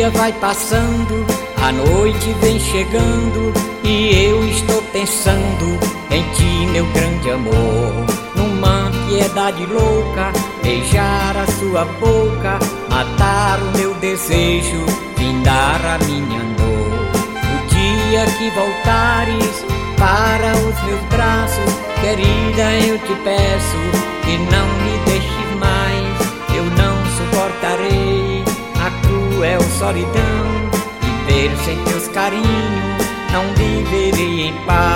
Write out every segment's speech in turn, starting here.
dia vai passando, a noite vem chegando, e eu estou pensando em ti, meu grande amor. Numa piedade louca, beijar a sua boca, matar o meu desejo, findar a minha dor. No dia que voltares para os meus braços, querida, eu te peço que não me deixes mais. Eu não suportarei a cruel solidão, viver sem teus carinhos, não viverei em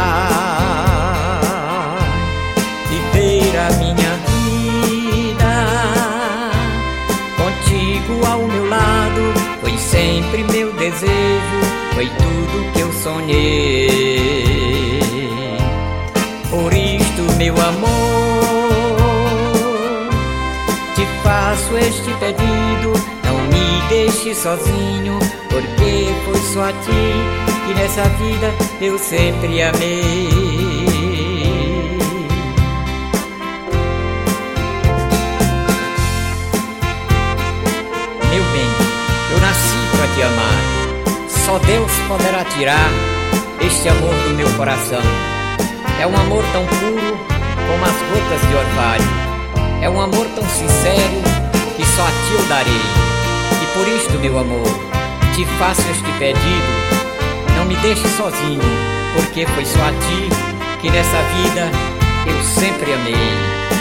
paz. Viver a minha vida contigo ao meu lado foi sempre meu desejo, foi tudo que eu sonhei. Por isto, meu amor, te faço este pedido, não me deixe sozinho, porque foi só a ti que nessa vida eu sempre amei. Meu bem, eu nasci pra te amar, só Deus poderá tirar este amor do meu coração. É um amor tão puro como as gotas de orvalho, é um amor tão sincero que só a ti eu darei. E por isto, meu amor, te faço este pedido, não me deixe sozinho, porque foi só a ti que nessa vida eu sempre amei.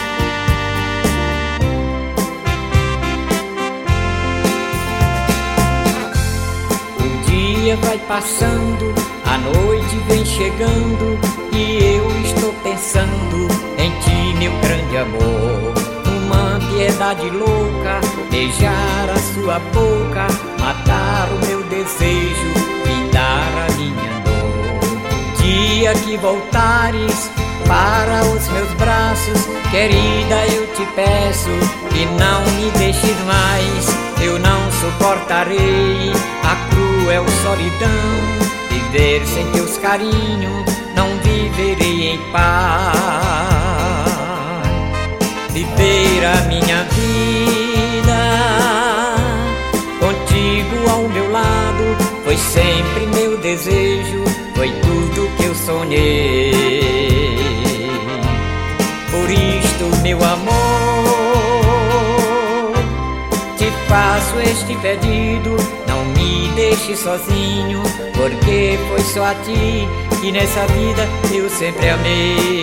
O dia vai passando, a noite vem chegando, e eu estou pensando em ti, meu grande amor. Numa piedade louca, beijar a sua boca, matar o meu desejo, findar a minha dor. Dia que voltares para os meus braços, querida, eu te peço que não me deixes mais. Eu não suportarei a cruel solidão, viver sem teus carinhos, não viverei em paz. Viver a minha vida contigo ao meu lado foi sempre meu desejo, foi tudo que eu sonhei. Por isto, meu amor, te faço este pedido, não me deixe sozinho, porque foi só a ti que nessa vida eu sempre amei.